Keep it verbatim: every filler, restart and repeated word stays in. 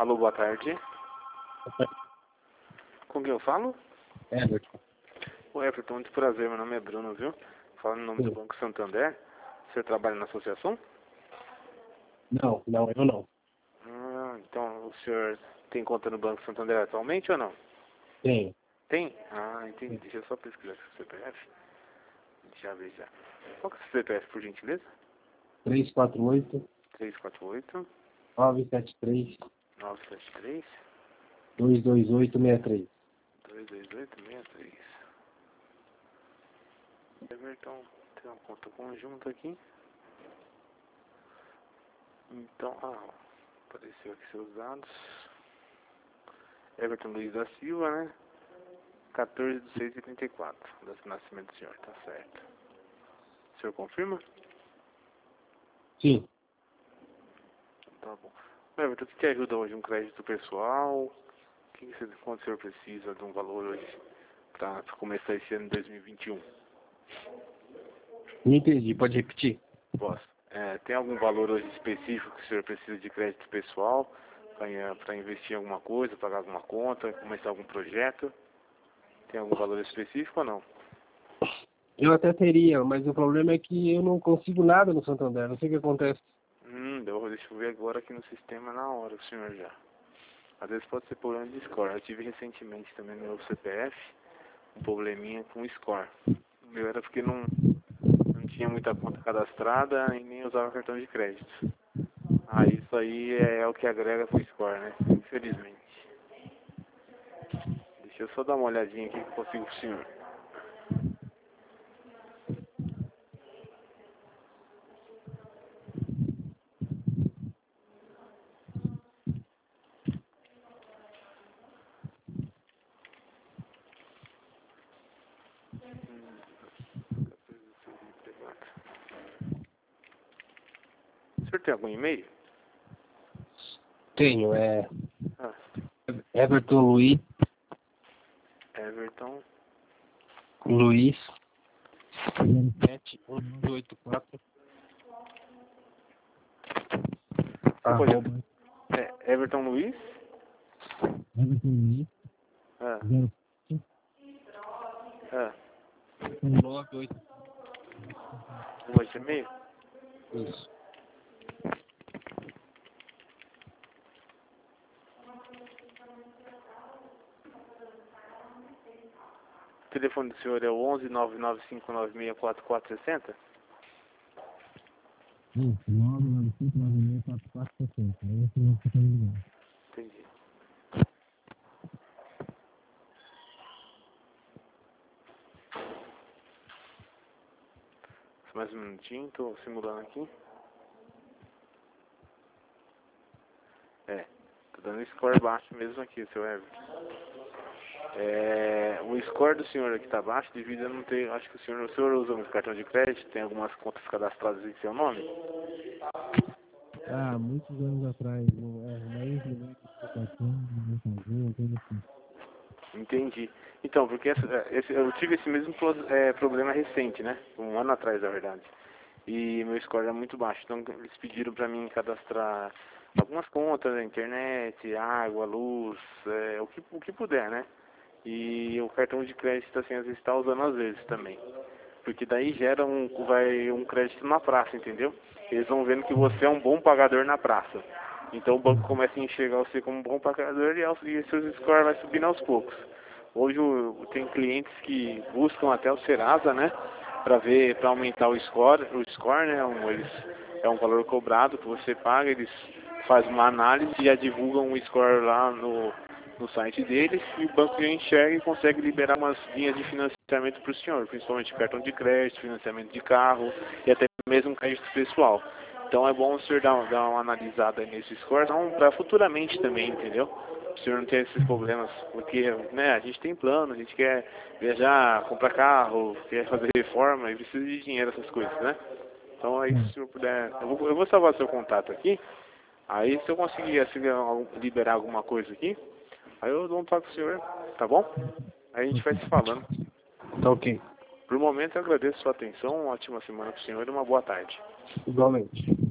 Alô, boa tarde. Com quem eu falo? Everton. O Everton, muito prazer, meu nome é Bruno, viu? Falo no nome Sim. do Banco Santander. Você trabalha na associação? Não, não, eu não. Ah, então o senhor tem conta no Banco Santander atualmente ou não? Tenho. Tem? Ah, entendi. Deixa eu só pesquisar aqui o C P F. Deixa eu ver já. Qual que é o C P F, por gentileza? três quatro oito, três quatro oito, nove sete três, nove sete três, dois dois oito, seis três. dois dois oito, seis três. Everton, tem uma conta conjunta aqui. Então, ah, apareceu aqui seus dados. Everton Luiz da Silva, né? quatorze de seis de oitenta e quatro. Data de nascimento do senhor, tá certo. O senhor confirma? Sim. Tá bom. Everton, o que te ajuda hoje? Um crédito pessoal? O que você, quanto o senhor precisa de um valor hoje para começar esse ano de dois mil e vinte e um? Não entendi, pode repetir? Posso. É, tem algum valor hoje específico que o senhor precisa de crédito pessoal para investir em alguma coisa, pagar alguma conta, começar algum projeto? Tem algum valor específico ou não? Eu até teria, mas o problema é que eu não consigo nada no Santander, não sei o que acontece. Hum, eu, deixa eu ver agora aqui no sistema na hora, o senhor já. Às vezes pode ser problema de score. Eu tive recentemente também no meu C P F um probleminha com o score. O meu era porque não, não tinha muita conta cadastrada e nem usava cartão de crédito. Ah, isso aí é, é o que agrega com o score, né? Infelizmente. Deixa eu só dar uma olhadinha aqui que eu consigo pro senhor. O senhor tem algum e-mail? Tenho, é Ah, Everton Luiz, Everton. Luiz, sete um oito quatro, Você pode... arroba, É, Everton Luiz? Everton Luiz, Ah, zero ah. nove oito. Um esse e-mail? Isso. O telefone do senhor é o onze nove nove cinco nove seis quatro quatro seis zero? Isso, nove nove cinco nove seis quatro quatro seis zero. É esse o que tá ligando. Entendi. Só mais um minutinho, tô simulando aqui. É, tô dando score baixo mesmo aqui, seu Everton. É, o score do senhor aqui tá baixo devido a não ter, acho que o senhor, o senhor usa muito cartão de crédito, tem algumas contas cadastradas em seu nome? Ah, muitos anos atrás, não, é, mas não lembro de cartão, não fazia, coisa assim. Entendi. Então, porque essa, esse, eu tive esse mesmo pro- é, problema recente, né? Um ano atrás, na verdade. E meu score era muito baixo. Então, eles pediram pra mim cadastrar algumas contas na internet, água, luz, é, o, que, o que puder, né? E o cartão de crédito, assim, às vezes está usando às vezes também. Porque daí gera um, vai, um crédito na praça, entendeu? Eles vão vendo que você é um bom pagador na praça. Então o banco começa a enxergar você como um bom pagador e, aos, e seus scores vai subindo aos poucos. Hoje eu tenho clientes que buscam até o Serasa, né? Para ver, para aumentar o score, o score, né? Um, eles, é um valor cobrado que você paga, eles fazem uma análise e já divulgam o score lá no, no site deles e o banco já enxerga e consegue liberar umas linhas de financiamento para o senhor, principalmente cartão de crédito, financiamento de carro e até mesmo crédito pessoal. Então é bom o senhor dar, dar uma analisada nesse score, não para futuramente também, entendeu? O senhor não ter esses problemas, porque né, a gente tem plano, a gente quer viajar, comprar carro, quer fazer reforma e precisa de dinheiro, essas coisas, né? Então aí se o senhor puder, eu vou, eu vou salvar seu contato aqui, aí se eu conseguir assim, liberar alguma coisa aqui, aí eu dou um toque pro senhor, tá bom? Aí a gente vai se falando. Tá ok. Por momento eu agradeço a sua atenção, uma ótima semana pro senhor e uma boa tarde. Igualmente.